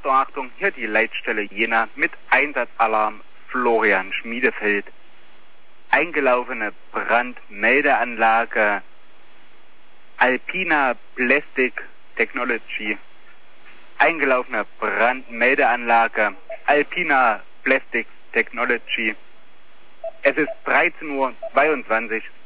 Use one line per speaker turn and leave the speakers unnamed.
Achtung, Achtung, hier die Leitstelle Jena mit Einsatzalarm Florian Schmiedefeld. Eingelaufene Brandmeldeanlage Alpina Plastic Technology. Eingelaufene Brandmeldeanlage Alpina Plastic Technology. Es ist 13:22 Uhr.